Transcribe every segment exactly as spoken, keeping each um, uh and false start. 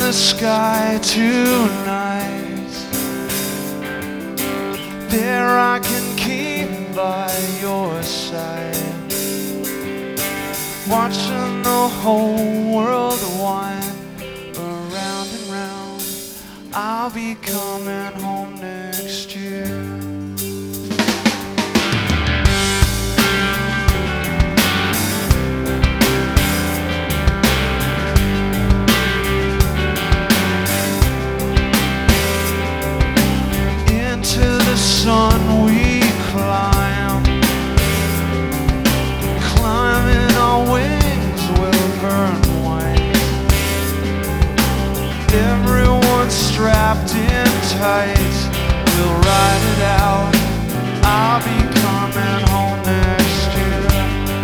the sky tonight. There I can keep by your side, watching the whole world wind around and round. I'll be coming home next year. Sun we climb, climbing our wings will burn white. Everyone's strapped in tight, we'll ride it out. I'll be coming home next year.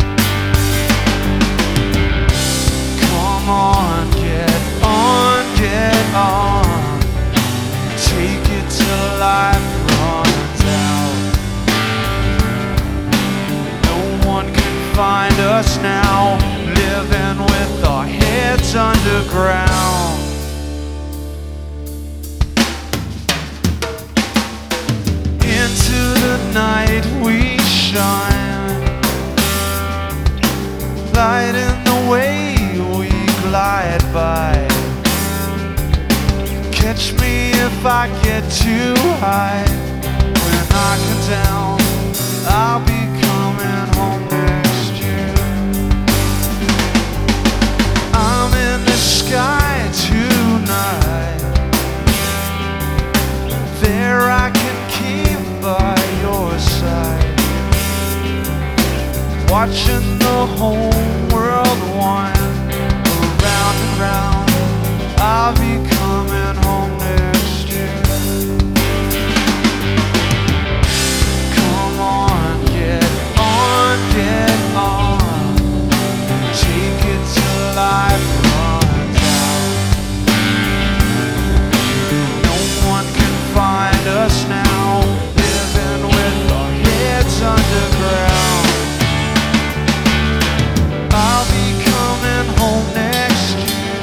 Come on, get on, get on, take it till life find us now, living with our heads underground. Into the night we shine, lighting the way we glide by. Catch me if I get too high. When I come down, I'll be coming home next. Sky tonight, there I can keep by your side, watching the whole world wind around and round. I'll be coming home next year. Come on, get on, get on, take it till life. Find us now, living with our heads underground. I'll be coming home next year.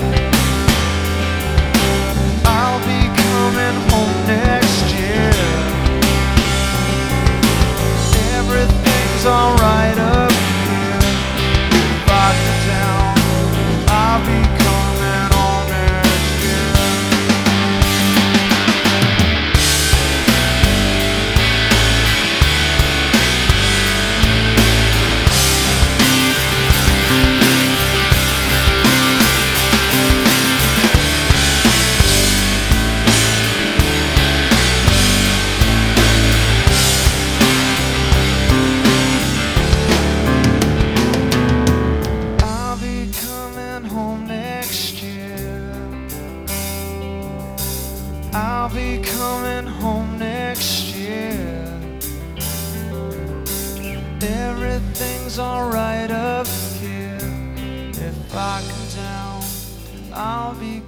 I'll be coming home next year. Everything's alright up here. If I come down, I'll be coming home next year. I'll be coming home next year. Everything's alright up here. If I come down, I'll be